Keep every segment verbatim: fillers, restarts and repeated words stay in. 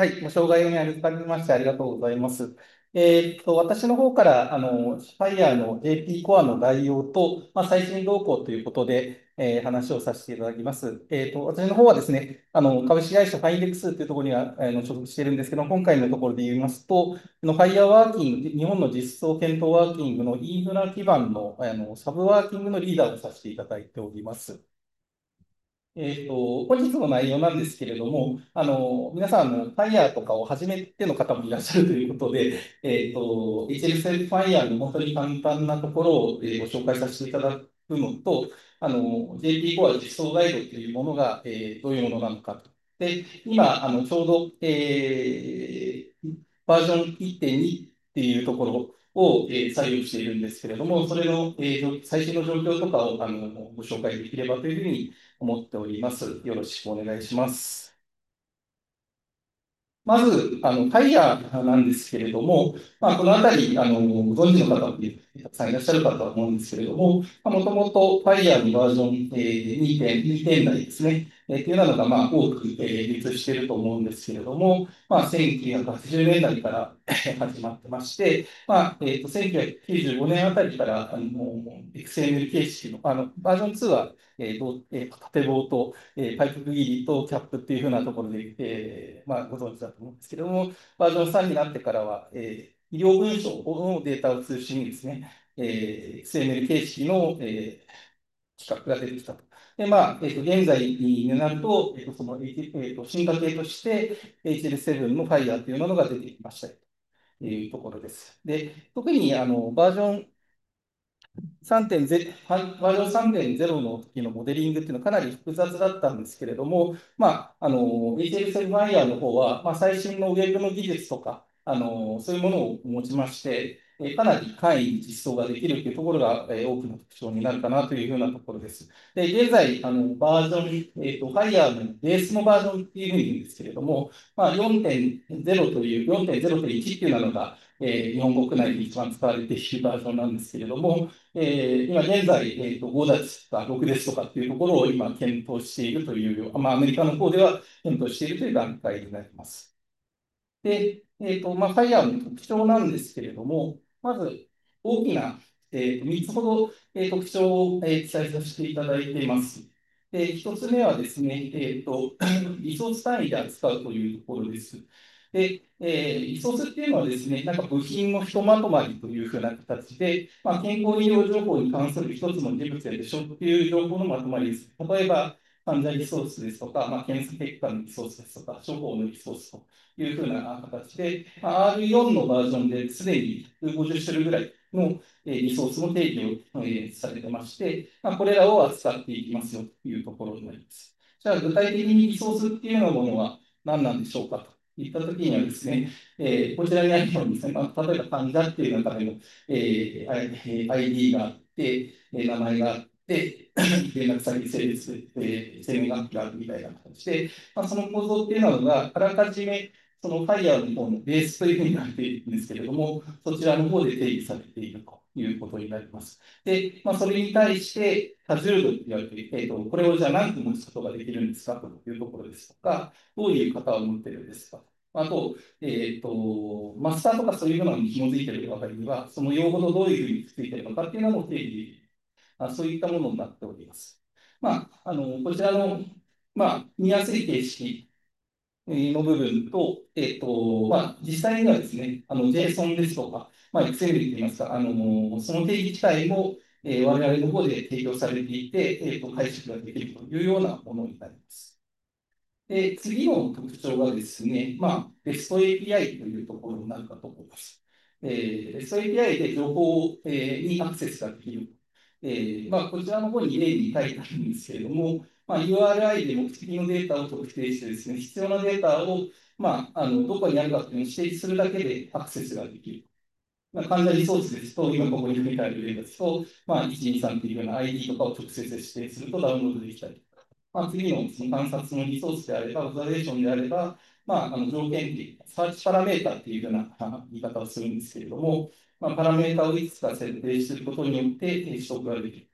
はい、ご障害に預かりましてありがとうございます。えーっと、私の方から、あの、Fire の ジェーピー コアの概要と、まあ、最新動向ということで、えー話をさせていただきます。えーっと、私の方はですね、あの、株式会社ファインデックスというところには、あの、所属しているんですけど、今回のところで言いますと、あの Fire ワーキング、日本の実装検討ワーキングのインフラ基盤の、あの、サブワーキングのリーダーをさせていただいております。えっと、本日の内容なんですけれども、あの、皆さん、あの、ファイヤーとかを始めての方もいらっしゃるということで、えっと、エイチエル セルファイヤーの本当に簡単なところを、えーご紹介させていただくのと、あの、ジェーピー コア実装ガイドというものが、えーどういうものなのかと。で、今、あの、ちょうど、えーバージョンいってんにっていうところを、えー作業しているんですけれども、それの、えー最新の状況とかを、あの、ご紹介できればというふうに思っております。よろしくお願いします。まず、あの、ファイヤーなんですけれども、まあ、このあたり、あの、ご存知の方ってたくさんいらっしゃるかとは思うんですけれども、まあ、もともとファイヤーのバージョン、えー、にてん、にてん台ですね、えー、というようなのが、まあ、多く、えー、流通していると思うんですけれども、まあ、せんきゅうひゃくはちじゅうねんだいから始まってまして、まあ、えっと、せんきゅうひゃくきゅうじゅうごねんあたりから、あの、エクスエムエル 形式の、あの、バージョンツーは、えーとえー縦棒と、えーパイプ区切りとキャップっていうふうなところで、えーまあ、ご存知だと思うんですけれども、バージョンさんになってからは、えー医療文書のデータを中心にですね、えー、エクスエムエル 形式の、えー、企画が出てきたと。で、まあ、えーと、現在になると、えーと、その、えーと、進化系として エイチエルセブン の Fire というものが出てきましたというところです。で、特にあのバージョンさんてんゼロ、バージョンさんてんゼロの時のモデリングっていうのはかなり複雑だったんですけれども、まあ、あの、エイチエル セルファイヤーの方は、まあ、最新のウェブの技術とか、あの、そういうものを持ちまして、えかなり簡易に実装ができるというところが、え大きな特徴になるかなというふうなところです。で、現在、あの、バージョン、えっと、ファイヤーのベースのバージョンっていうふうに言うんですけれども、まあ、よんてんゼロという、よんてんゼロてんいちっていうのが、えー日本国内で一番使われているバージョンなんですけれども、えー今現在、えーと、ごですとかろくですとかっていうところを今検討しているという、まあ、アメリカの方では検討しているという段階になります。で、えーと、まあ、ファイヤーの特徴なんですけれども、まず大きな、えーと、みっつほど、えー特徴を、えー記載させていただいています。で、ひとつめはですね、えーと、リソース単位で扱うというところです。で、えーリソースっていうのはですね、なんか部品のひとまとまりというふうな形で、まあ、健康医療情報に関する一つの事物やでしょっていう情報のまとまりです。例えば、患者リソースですとか、まあ、検査結果のリソースですとか、処方のリソースというふうな形で、まあ、アールよん のバージョンですでにひゃくごじゅっ種類ぐらいのえーリソースの定義を、えーされてまして、まあ、これらを扱っていきますよというところになります。じゃあ、具体的にリソースっていうようなものは何なんでしょうかといったときにはですね、えーこちらにあるようにですね、まあ、例えば患者っていう中でも、えー、アイディー があって、えー名前があって、連絡先、性別、えー生年月日があるみたいな形で、まあ、その構造っていうのが、あらかじめ、その Fire の方のベースというふうになっているんですけれども、そちらの方で定義されているということになります。で、まあ、それに対して、多重度と言われている、えーと、これをじゃあ何個持つことができるんですかというところですとか、どういう方を持っているんですか。あと、えっと、マスターとかそういうものに紐づいている場合には、その用語とどういうふうにくっついているのかっていうのも定義、あそういったものになっております。まあ、あの、こちらの、まあ、見やすい形式の部分と、えっと、まあ、実際にはですね、あの、JSON ですとか、まあ、エクセル といいますか、あの、その定義自体も、えー我々の方で提供されていて、えっと、解釈ができるというようなものになります。で、次の特徴がですね、まあ、ベスト エーピーアイ というところになるかと思います。えー、ベスト エーピーアイ で情報、えーにアクセスができる。えーまあ、こちらの方に例に書いてあるんですけれども、まあ、ユーアールアイ で目的のデータを特定してですね、必要なデータを、まあ、あのどこにあるかというのを指定するだけでアクセスができる。まあ、患者リソースですと、今ここに組み替える例ですと、まあ、いちにさんというような アイディー とかを直接指定するとダウンロードできたり、まあ、次のその観察のリソースであれば、オブザベーションであれば、まあ、あの条件ってサーチパラメータっていうようなあ言い方をするんですけれども、まあ、パラメータをいくつか設定することによって取得ができる。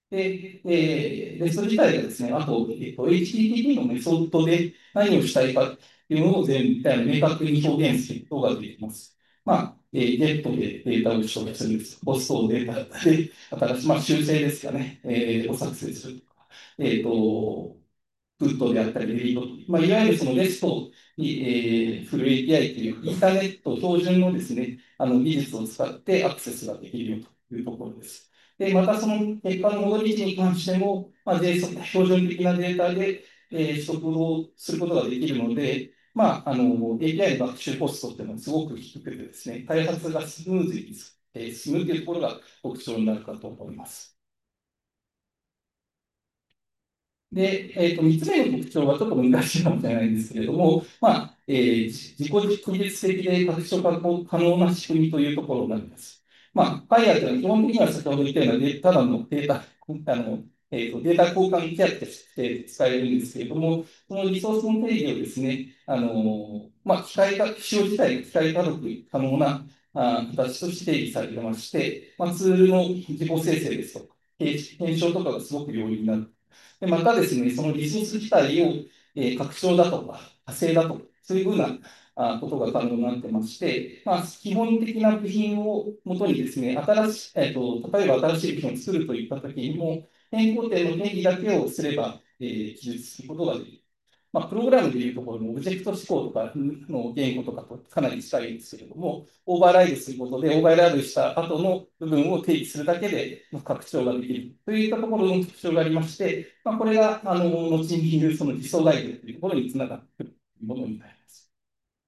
で、えー、で、それ自体がですね、あと、えっと、エイチティーティーピー のメソッドで何をしたいかっていうのを全体明確に表現することができます。まあ、えー、ゲットでデータを処理するんです。ポストをデータで新しい、まあ、修正ですかね、えー、を作成するとか、えっと、プットであったり、デリート、まあ、いわゆるそのレストに、えー、フル エーピーアイ というインターネット標準のですね、あの技術を使ってアクセスができるよというところです。で、またその結果の戻り値に関しても、まあ、JSON 標準的なデータで、えー、取得をすることができるので、まあ、あの、エーピーアイ の学習コストっていうのはすごく低くてですね、開発がスムーズに、えー進むというところが特徴になるかと思います。で、えっと、みっつめの特徴はちょっと難しいかもしれないんですけれども、まあ、えー自己自立的で拡張可能な仕組みというところになります。まあ、ファイア というのは基本的には先ほど言ったようなデただのデータ、あの、えーと、データ交換規約として使えるんですけれども、そのリソースの定義をですね、あの、まあ、機械化、使用自体が機械化読可能なあ形として定義されてまして、まあ、ツールの自己生成ですとか、検証とかがすごく容易になる。で、またですね、そのリソース自体を、えー拡張だとか、派生だとか、そういうふうなあことが可能になってまして、まあ、基本的な部品をもとにですね、新しい、えっと、例えば新しい部品を作るといったときにも、変更点の定義だけをすれば、えー記述することができる。まあ、プログラムでいうところのオブジェクト思考とかの言語とかとかなり近いんですけれども、オーバーライドすることで、オーバーライドした後の部分を定義するだけで拡張ができるといったところの特徴がありまして、まあ、これが、あの、後に言うその実装ガイドというところにつながってくるものになります。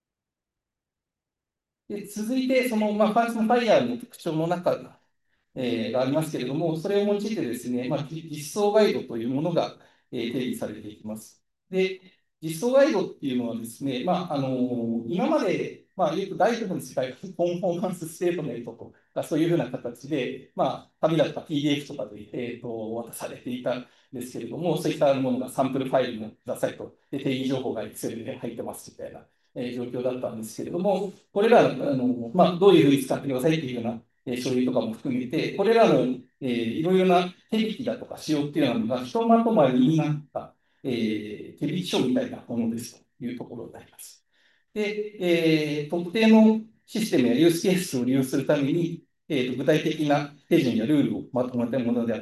で、続いて、その、まあ、ファーストファイヤーの特徴の中えーがありますけれども、それを用いてですね、まあ、実装ガイドというものが、えー定義されていきます。で、実装ガイドっていうのはですね、まあ、あの今まで、まあ、よく大部分の世界がコンフォーマンスステートメントとか、そういうふうな形で、まあ、紙だった ピーディーエフ とかで、えーと、渡されていたんですけれども、そういったものがサンプルファイルもくださいと、で定義情報が Excel で入ってますみたいな、えー状況だったんですけれども、これら、あのまあ、どういうふうに使ってくださいっていうようなえー書類とかも含めて、これらの、えーいろいろな手引きだとか仕様っていうのがひとまとまりになった、えー手引き書みたいなものですというところになります。で、えー特定のシステムやユースケースを利用するために、えーと具体的な手順やルールをまとめたものであって、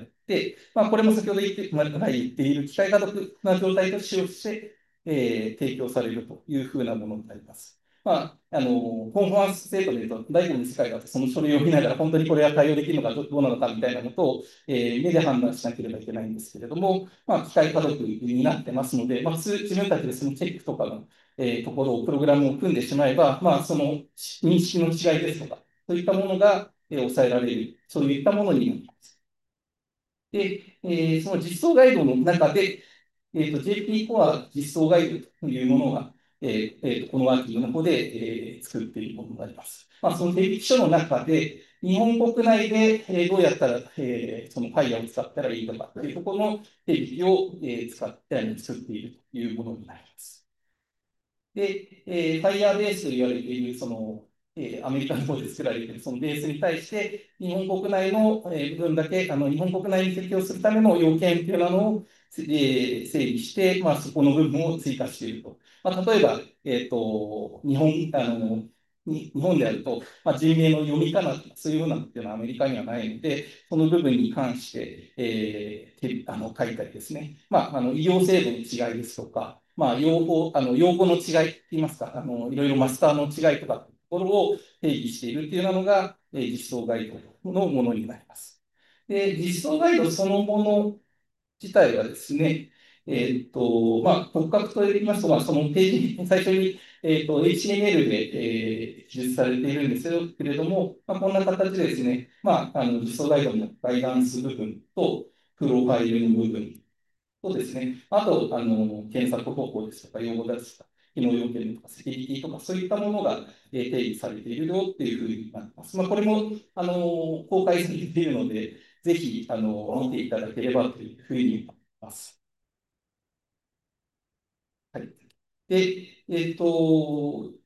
まあ、これも先ほど言って、まあ、言っている機械化な状態と使用して、えー提供されるというふうなものになります。まあ、あの、コンフォーマンス制度でいうと、第五の世界だとその書類を見ながら、本当にこれは対応できるのかどうなのかみたいなことを、えー目で判断しなければいけないんですけれども、まあ、機械家族になってますので、まあ、普通自分たちでそのチェックとかの、えーところを、プログラムを組んでしまえば、まあ、その認識の違いですとか、そういったものが、えー抑えられる、そういったものになります。で、えーその実装ガイドの中で、えーと、ジェーピー コア実装ガイドというものが、えーえーとこのワーキングの方で、えー作っているものになります。まあ、その手引書の中で、日本国内で、えーどうやったら、えーその Fire を使ったらいいのかというところの手引を、えー使って、作っているというものになります。で、えー、Firebase と言われている、その、えーアメリカの方で作られているそのベースに対して、日本国内の、えー部分だけ、あの日本国内に適用するための要件というのを、えー整理して、まあ、そこの部分を追加していると。まあ、例えば、えっと、日本、あの、に日本であると、まあ、人名の読み仮名とか、そういうふうなのっていうのはアメリカにはないので、その部分に関して、えー、てあの書いたりですね、まあ、あの医療制度の違いですとか、まあ、用語、あの、用語の違いって言いますか、あの、いろいろマスターの違いとか、ところを定義しているっていうのが、えー実装ガイドのものになります。で、実装ガイドそのもの自体はですね、えーっと、まあ、骨格といいますと、まあ、そのページ、最初に、えーっと、エイチティーエムエル で、えー記述されているんですけれども、まあ、こんな形でですね、まあ、あの、実装ガイドのガイダンス部分と、プロファイルの部分とですね、あと、あの、検索方法ですとか、用語ですとか、機能要件とか、セキュリティとか、そういったものが、えー定義されているよっていうふうになってます。まあ、これも、あの、公開されているので、ぜひ、あの、見ていただければというふうに思います。はい。で、えっと、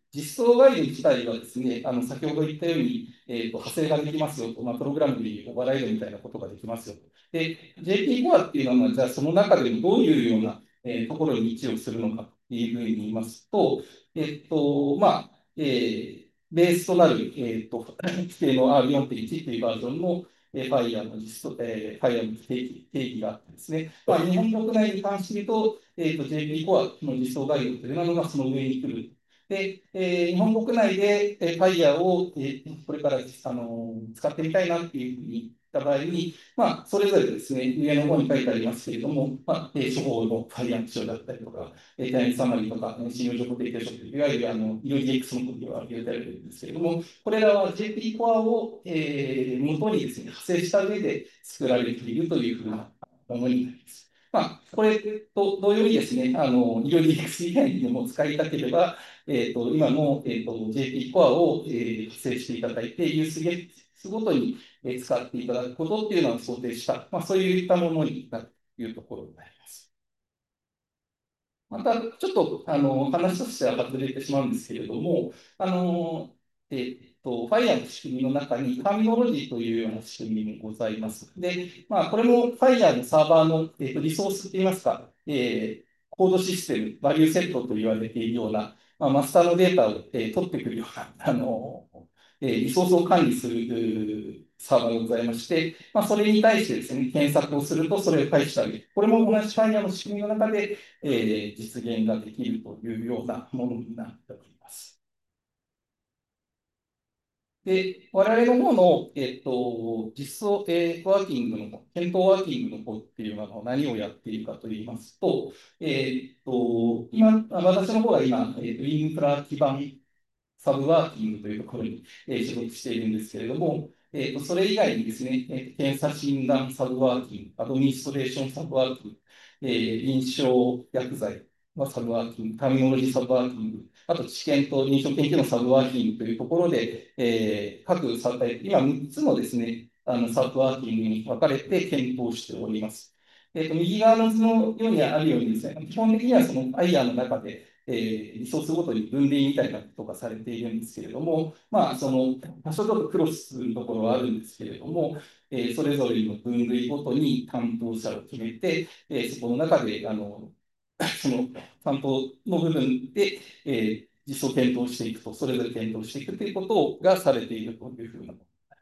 実装ガイド自体はですね、あの、先ほど言ったように、えっと、派生ができますよと、まあ、プログラムでいうオーバーライドみたいなことができますよと。で、ジェーピー コアっていうのは、じゃあその中でもどういうような、えーところに位置をするのかっていうふうに言いますと、えっと、まあ、えーベースとなる、えっと、規定の アールよんてんいち というバージョンの、えー、Fire の実装、えー、Fire の定義、定義があってですね、まあ、日本国内に関して言うと、えーと、ジェーピー コアの実装ガイドというのがその上に来る。で、えー日本国内で、えー、Fire を、えーこれから、あのー使ってみたいなっていうふうに言った場合に、まあ、それぞれですね、上の方に書いてありますけれども、まあ、えー処方の Fire 基調だったりとか、えー、タイムサマリーとか、えー信用情報提供書という、いわゆるあの、医療 ディーエックス のことでは入れられるんですけれども、これらは ジェーピー コアを、えー元にですね、派生した上で作られているというふうなものになります。まあ、これと同様にですね、あの、医療 ディーエックス 以外にも使いたければ、えっ、と、今の、えっ、と、ジェーピー コアを、えー、派生していただいて、ユースゲスごとに、えー使っていただくことっていうのを想定した、まあ、そういったものになるというところになります。また、ちょっと、あの、話としては外れてしまうんですけれども、あの、えっと、Fire の仕組みの中に、ターミノロジーというような仕組みもございます。で、まあ、これも Fire のサーバーの、えっと、リソースって言いますか、えーコードシステム、バリューセットと言われているような、まあ、マスターのデータを、えー取ってくるような、あの、えーリソースを管理するサーバーがございまして、まあ、それに対してですね、検索をすると、それを返してあげる。これも同じ Fire の仕組みの中で、えー実現ができるというようなものになっております。で、我々の方の、えっと、実装、えーワーキングの、検討ワーキングの方っていうのは何をやっているかといいますと、えっと、今、私の方は今、えっと、インフラ基盤サブワーキングというところに、えー、所属しているんですけれども、えーと、それ以外にですね、えー、検査診断サブワーキング、アドミニストレーションサブワーキング、えー、臨床薬剤のサブワーキング、ターミノロジーサブワーキング、あと治験と臨床研究のサブワーキングというところで、えー、各サブ、今みっつのですね、あのサブワーキングに分かれて検討しております。えーと、右側の図のようにあるようにですね、基本的にはそのアイアンの中で、えー、リソースごとに分類みたいなことがされているんですけれども、まあ、その、多少ちょっとクロスするところはあるんですけれども、えー、それぞれの分類ごとに担当者を決めて、えー、そこの中で、あの、その担当の部分で、えー、実装検討していくと、それぞれ検討していくということがされているというふうな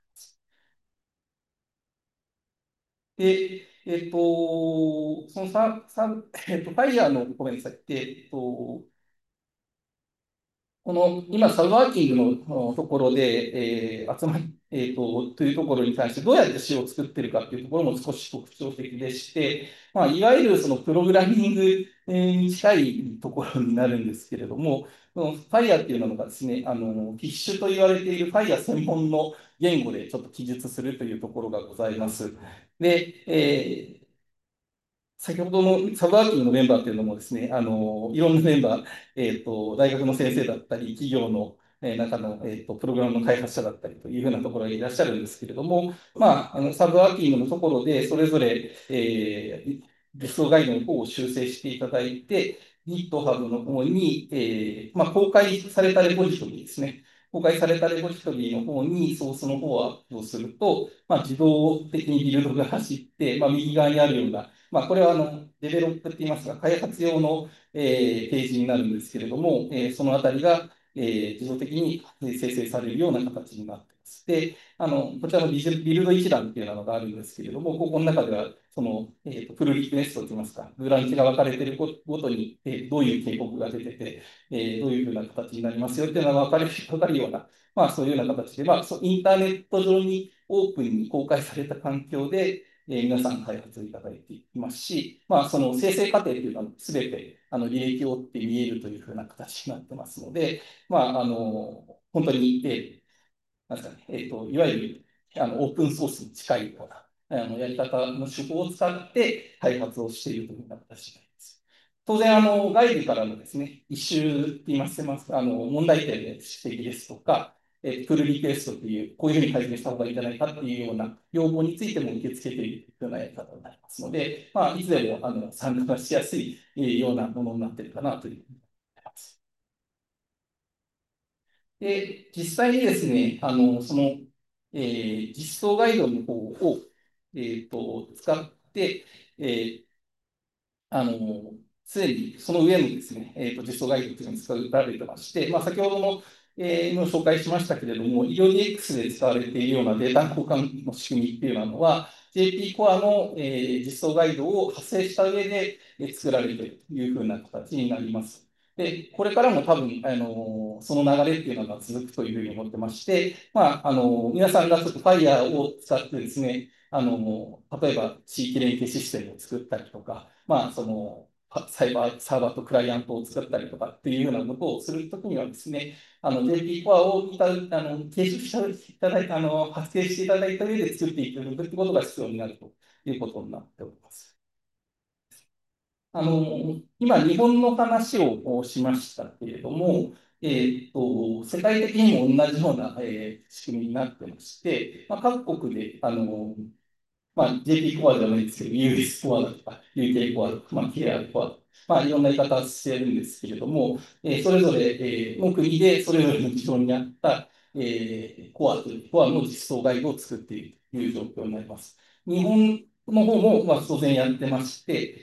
で、えっと、そのサ、サ、えっと、ファイヤーの、ごめんなさい。えっと、この今、サブワーキングのところで、えー集まり、えーと、というところに関して、どうやって詩を作っているかというところも少し特徴的でして、まあ、いわゆるそのプログラミングに近いところになるんですけれども、この Fire っていうのがですね、あの、フィッシュと言われている Fire 専門の言語でちょっと記述するというところがございます。で、えー先ほどのサブワーキングのメンバーっていうのもですね、あの、いろんなメンバー、えっと、大学の先生だったり、企業の、えー中の、えっと、プログラムの開発者だったりというふうなところがいらっしゃるんですけれども、まあ、あの、サブワーキングのところで、それぞれ、えー、実装ガイドの方を修正していただいて、GitHub の方に、えー、まあ、公開されたレポジトリですね。公開されたレポジトリの方にソースの方をアップをすると、まあ、自動的にビルドが走って、まあ、右側にあるような、まあ、これはあのデベロップって言いますか、開発用の、えーページになるんですけれども、えーそのあたりが、えー自動的に生成されるような形になっています。で、あのこちらのビジュビルド一覧っていうのがあるんですけれども、ここの中では、その、えーと、プルリクエストといいますか、ブランチが分かれているごとに、えーどういう警告が出てて、えーどういうふうな形になりますよっていうのが分かる分かるような、まあ、そういうような形で、まあ、そうインターネット上にオープンに公開された環境で、えー皆さん開発をいただいていますし、まあ、その生成過程というのはすべてあの履歴を追って見えるというふうな形になってますので、まあ、あの本当に、えーなんですかね、えーと、いわゆるあのオープンソースに近いようなあのやり方の手法を使って開発をしているというような形になります。当然、あの外部からのですね、一周って言いますあの問題点で指摘ですとか、えー、プルリクエストという、こういうふうに改善した方がいいんじゃないかっていうような要望についても受け付けているようなやり方になりますので、まあ、いつでもあの参加がしやすいようなものになっているかなというふうに思います。 で、実際にですね、あの、その、えー実装ガイドの方を、えっと、使って、えーあの、すでにその上のですね、えっと、実装ガイドというのが使われてまして、まあ、先ほども、えーの紹介しましたけれども、イーオーディーエックス で使われているようなデータ交換の仕組みっていうのは、ジェーピー コアの、えー実装ガイドを発生した上で、えー作られているというふうな形になります。で、これからも多分、あの、その流れっていうのが続くというふうに思ってまして、まあ、あの、皆さんがちょっと Fire を使ってですね、あの、例えば地域連携システムを作ったりとか、まあ、その、サイバー、サーバーとクライアントを作ったりとかっていうようなことをするときにはですね、あの、ジェーピー コアをいた、あの、継承していただいた、あの、発生していただいた上で作っていくということが必要になるということになっております。あの、今、日本の話をしましたけれども、えーっと、世界的にも同じような、えー仕組みになってまして、まあ、各国で、あの、まあ、ジェーピー コアではないですけど、ユーエス コアだとか、ユーケー コアとか、まあ、ケーアール コアとか、まあ、いろんな言い方をしてるんですけれども、えーそれぞれ、えーの国で、それぞれの事情に合った、えーコアという、コアの実装ガイドを作っているという状況になります。日本の方も、まあ、当然やってまして、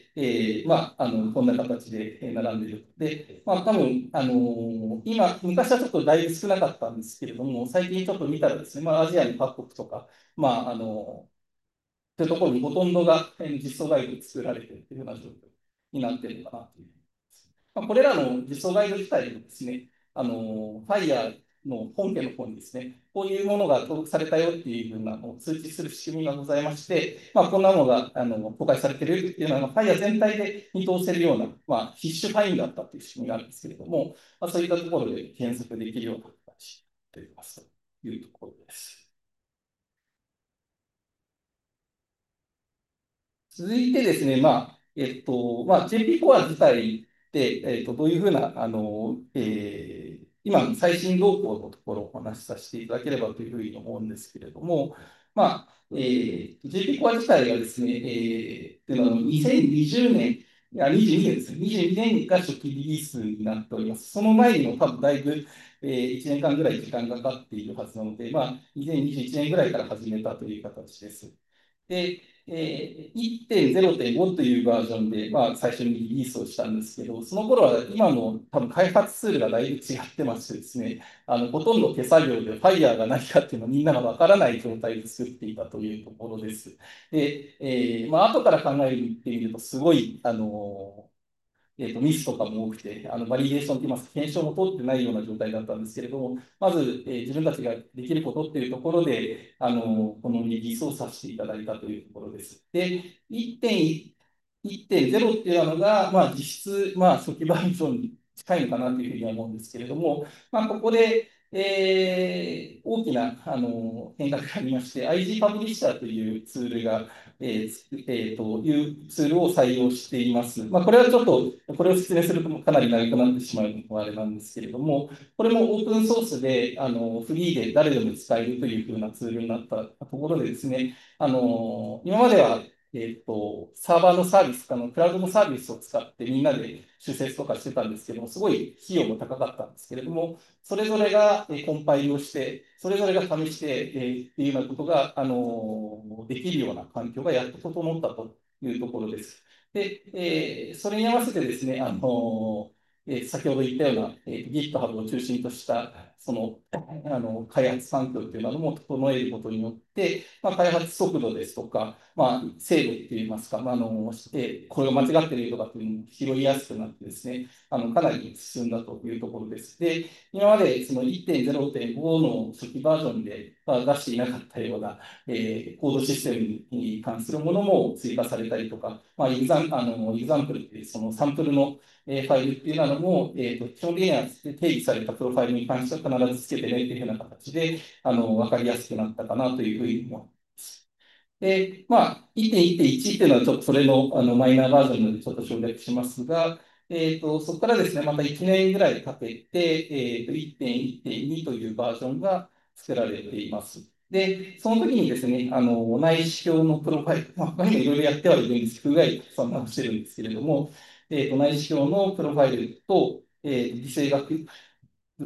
えーまあ、あの、こんな形でえー並んでいる。で、まあ、多分、あのー今、昔はちょっとだいぶ少なかったんですけれども、最近ちょっと見たらですね、まあ、アジアの各国とか、まあ、あのというところにほとんどがえー実装ガイドを作られているというような状況になっているのかなというふうに思います。まあ、これらの実装ガイド自体もですね、あの、Fire の本家の方にですね、こういうものが登録されたよっていうふうなのを通知する仕組みがございまして、まあ、こんなものがあの公開されているっていうのは、Fire 全体で見通せるような、まあ、フィッシュファインダーだったという仕組みがあるんですけれども、まあ、そういったところで検索できるような形になっていますというところです。続いてですね、まあ、えっと、まあ、ジェーピー コア自体で、えっと、どういうふうな、あの、えー今の最新動向のところをお話しさせていただければというふうに思うんですけれども、まあ、えー、ジェーピー コア自体がですね、えー、というのはにせんにじゅうねん、いや、にじゅうにねんですね。にじゅうにねんが初期リリースになっております。その前にも多分だいぶ、えー、いちねんかんぐらい時間がかかっているはずなので、まあ、にせんにじゅういちねんぐらいから始めたという形です。で、えー、いってんゼロてんごというバージョンで、まあ、最初にリリースをしたんですけど、その頃は今の多分開発ツールがだいぶ違ってましてですね、あのほとんど手作業で Fire が何かっていうのをみんながわからない状態で作っていたというところです。で、えーまあ後から考えてみると、すごい、あのえーと、ミスとかも多くて、あのバリデーションといいますか、検証も通ってないような状態だったんですけれども、まず、えー自分たちができることっていうところで、あのこのリリースをさせていただいたというところです。で、いってんゼロっていうのが、まあ、実質、まあ、初期バージョンに近いのかなというふうには思うんですけれども、まあ、ここで、えー大きなあの変革がありまして、アイジー パブリッシャーというツールが、えーえーというツールを採用しています。まあ、これはちょっと、これを説明するとかなり長くなってしまうのもあれなんですけれども、これもオープンソースで、あのフリーで誰でも使えるというふうなツールになったところでですね、あの今まではえっと、サーバーのサービス、あのクラウドのサービスを使ってみんなで修正とかしてたんですけども、すごい費用も高かったんですけれども、それぞれがえコンパイルをして、それぞれが試して、えーっていうようなことが、あのできるような環境がやっと整ったというところです。で、えーそれに合わせてですね、あのえー先ほど言ったような、えー GitHub を中心としたそのあの開発環境というのも整えることによって、まあ、開発速度ですとか、まあ、精度っていいますか、まあ、あのえーこれが間違っているとかっていうのも拾いやすくなってですね、あのかなり進んだというところです。で、今までそのいってんゼロてんごの初期バージョンでまあ出していなかったような、えーコードシステムに関するものも追加されたりとか、まあ、エグザンあのエグザンプルっていうそのサンプルのえーファイルっていうのも、えーと、基本的には定義されたプロファイルに関しては必ずつけてねというような形で、あの、わかりやすくなったかなというふうに思います。で、まあ、いってんいってんいちっていうのはちょっとそれのあのマイナーバージョンなのでちょっと省略しますが、えっと、そこからですね、またいちねんぐらいかけて、えっと、いってんいってんにというバージョンが作られています。で、その時にですね、あの、内視鏡のプロファイル、まあ、他にもいろいろやってはいるんですけど、不具合たくさん直してるんですけれども、えっと、内視鏡のプロファイルと、えっと、微生学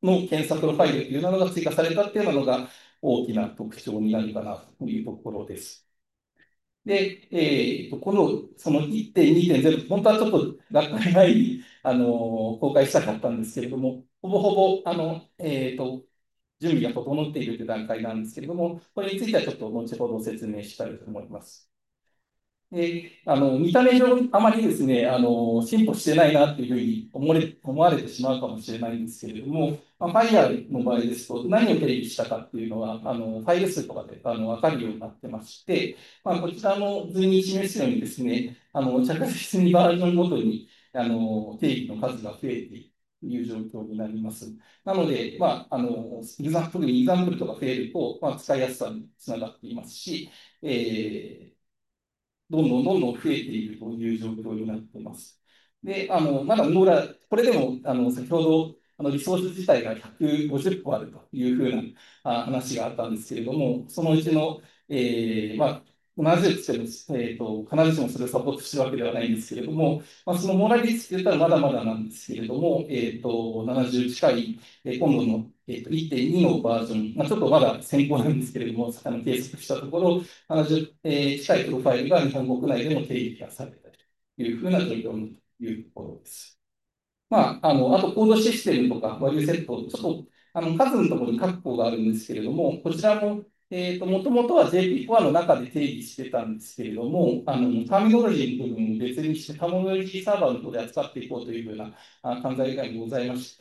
の検索のファイルというのが追加されたっていうのが大きな特徴になるかなというところです。で、えーと、この、そのいってんにてんゼロ、本当はちょっと学会前に、あの、公開したかったんですけれども、ほぼほぼ、あの、えーと、準備が整っているという段階なんですけれども、これについてはちょっと後ほど説明したいと思います。で、あの、見た目上、あまりですね、あの、進歩してないなっていうふうに思われ、思われてしまうかもしれないんですけれども、まあ、Fire の場合ですと、何を定義したかっていうのは、あの、ファイル数とかで、あの、わかるようになってまして、まあ、こちらの図に示すようにですね、あの、着実にバージョンごとに、あの、定義の数が増えているという状況になります。なので、まあ、あの、イグザンプルにイグザンプルとか増えると、まあ、使いやすさにつながっていますし、えーどんどんどんどん増えているという状況になっています。で、あの、まだノーラ、これでも、あの、先ほど、あの、リソース自体がひゃくごじゅっこあるというふうなあ話があったんですけれども、そのうちの、えー、まあ、同じくしても、えっ、と、必ずしもそれをサポートしてるわけではないんですけれども、まあ、そのモラリスって言ったらまだまだなんですけれども、えっ、と、ななじゅう近い、えー今度の、えっ、と、いってんにのバージョン、まあ、ちょっとまだ先行なんですけれども、あの、計測したところ、ななじゅう、えー近いプロファイルが日本国内でも定義がされたというふうな状況というところです。まあ、あの、あとコードシステムとかバリューセット、ちょっと、あの、数のところに括弧があるんですけれども、こちらも、えっと、もともとは ジェーピーフォア の中で定義してたんですけれども、あの、ターミノロジーの部分を別にして、ターミノロジーサーバーの方で扱っていこうというふうなあ考えがございまして、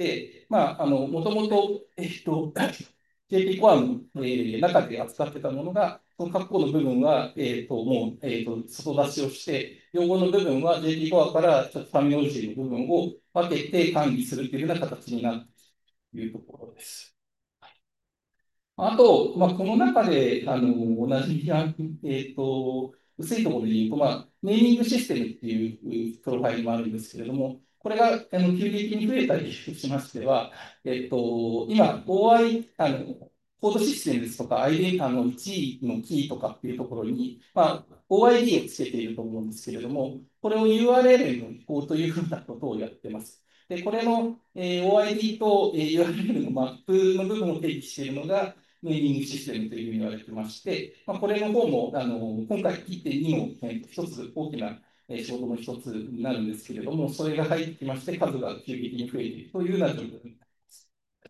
まあ、あの、もともと、えっと、ジェーピー コアの、えー中で扱ってたものが、その括弧の部分は、えっと、もう、えっと、外出しをして、用語の部分は ジェーピー コアからちょっとターミノロジーの部分を分けて管理するというような形になっているというところです。あと、まあ、この中で、あの、同じ、あえっと、薄いところで言うと、まあ、ネーミングシステムっていうプロファイルもあるんですけれども、これが、あの、急激に増えたりしましては、えっと、今、オーアイ、あの、コードシステムですとか、アイデン、あの、いちいのキーとかっていうところに、まあ、オーアイディー をつけていると思うんですけれども、これを ユーアールエル への移行というふうなことをやってます。で、これの、えー オーアイディー と、えー ユーアールエル のマップの部分を定義しているのが、ネーミングシステムというふうに言われてまして、まあ、これの方も、あの、今回いってんにの、えー一つ大きな仕事の一つになるんですけれども、それが入ってきまして、数が急激に増えているというような状況になります。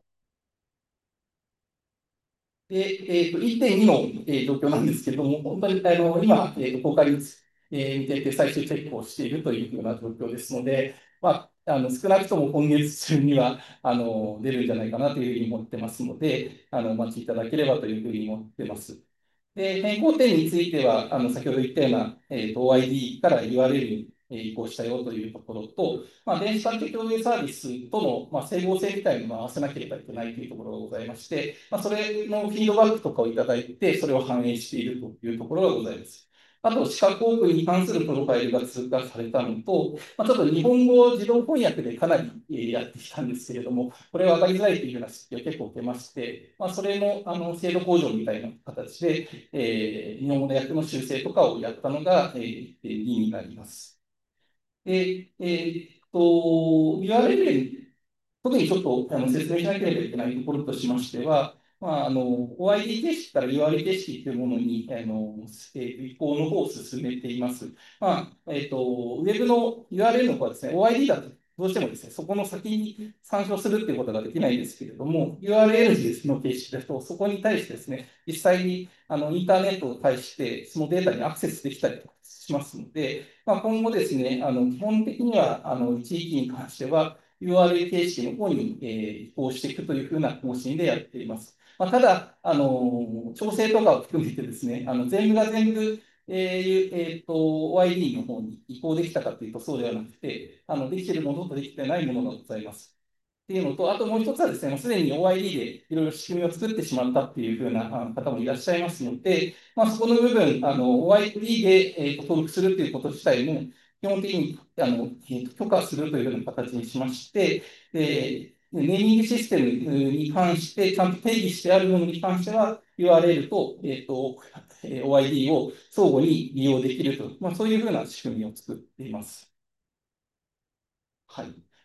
で、えっと、いってんにの、えー状況なんですけれども、本当に、あの、今、えーと、公開に、えー見てて最終チェックをしているというような状況ですので、まあ、あの、少なくとも今月中には、あの、出るんじゃないかなというふうに思ってますので、あの、お待ちいただければというふうに思ってます。で、変更点については、あの、先ほど言ったような、えーと、オーアイディー から ユーアールエル にえー移行したよというところと、まあ、電子化学共有サービスとの、まあ、整合性みたいなのを合わせなければいけないというところがございまして、まあ、それのフィードバックとかをいただいて、それを反映しているというところがございます。あと、資格オープンに関するプロファイルが通過されたのと、まあ、ちょっと日本語自動翻訳でかなりえーやってきたんですけれども、これは分かりづらいというような指摘を結構受けまして、まあ、それのあの精度向上みたいな形で、えー日本語の訳の修正とかをやったのが、えー、にになります。で、えーっと、ユーアールエル、特にちょっとあの説明しなければいけないところとしましては、まあ、あの、オーアイディー 形式から ユーアールエル 形式というものに、あの、えー移行の方を進めています。まあ、えっと、ウェブの ユーアールエル の方はですね、オーアイディー だとどうしてもですね、そこの先に参照するっていうことができないんですけれども、ユーアールエル の形式だと、そこに対してですね、実際にあのインターネットを介して、そのデータにアクセスできたりとかしますので、まあ、今後ですね、あの基本的にはあの地域に関しては、ユーアールエル 形式の方に、えー移行していくというふうな方針でやっています。まあ、ただ、あの調整とかを含めてですね、あの全部が全部、えーえーと、オーアイディー の方に移行できたかというと、そうではなくて、あのできているものとできていないものがございます。っていうのと、あともう一つはですね、すでに オーアイディー でいろいろ仕組みを作ってしまったっていうふうな方もいらっしゃいますので、まあ、そこの部分、あの オーアイディー で、えーと登録するということ自体も、基本的にあの、えーと許可するというような形にしまして、でネーミングシステムに関して、ちゃんと定義してあるものに関しては、ユーアールエル と,、えーと オーアイディー を相互に利用できると、まあ、そういうふうな仕組みを作っています。はい。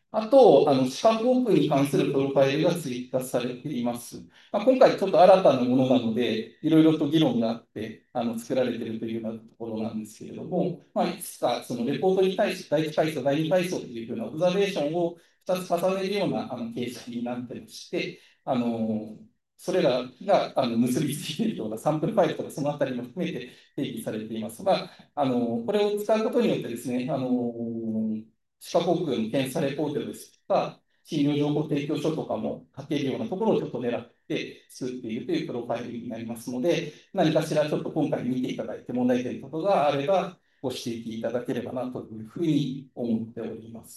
あと、あの、資格オープンに関するプロファイルが追加されています。まあ、今回ちょっと新たなものなので、いろいろと議論があって、あの、作られているというようなところなんですけれども、まあ、いくつか、そのレポートに対して、第一階層、第二階層というふうなオブザベーションをふたつ重ねるような、あの、形式になってまして、あの、それらが、あの、結びついているようなサンプルファイルとか、そのあたりも含めて定義されていますが、あの、これを使うことによってですね、あの、歯科航空の検査レポートですとか、診療情報提供書とかも書けるようなところをちょっと狙って作っているというプロファイルになりますので、何かしらちょっと今回見ていただいて問題点とかがあれば、ご指摘いただければなというふうに思っております。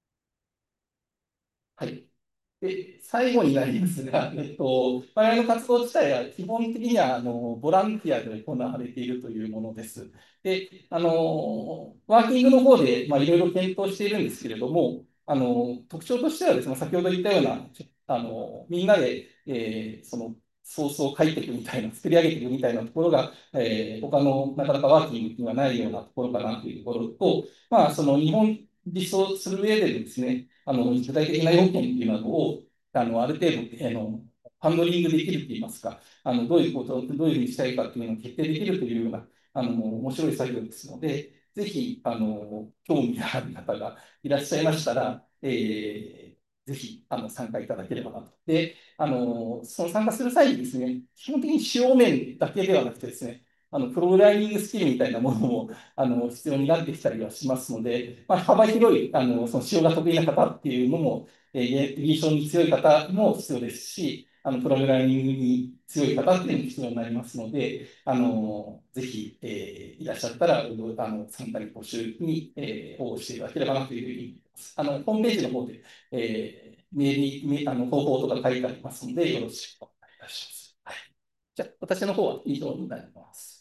はい。で、最後になりますが、えっと、我々の活動自体は基本的には、あの、ボランティアで行われているというものです。で、あの、ワーキングの方で、まあ、いろいろ検討しているんですけれども、あの、特徴としてはですね、先ほど言ったような、あの、みんなで、えーその、ソースを書いていくみたいな、作り上げていくみたいなところが、えー他のなかなかワーキングにはないようなところかなというところと、まあ、その日本実装する上でですね、あの、具体的な要件っていうのを、あの、ある程度、あの、ハンドリングできるといいますか、あの、どういうことを、どういうふうにしたいかっていうのを決定できるというような、あの、面白い作業ですので、ぜひ、あの、興味がある方がいらっしゃいましたら、えー、ぜひ、あの、参加いただければなと。で、あの、その参加する際にですね、基本的に使用面だけではなくてですね、あの、プログラミングスキルみたいなものも、あの、必要になってきたりはしますので、まあ、幅広い、あの、その使用が得意な方っていうのも、えー、リーションに強い方も必要ですし、あの、プログラミングに強い方っていうのも必要になりますので、あの、ぜひ、えー、いらっしゃったら、あの、参加に募集に、えー、応募していただければなというふうに思います。あの、ホームページの方で、えー、メール、あの、方法とか書いてありますので、よろしくお願いいたします。はい。じゃあ、私の方は以上になります。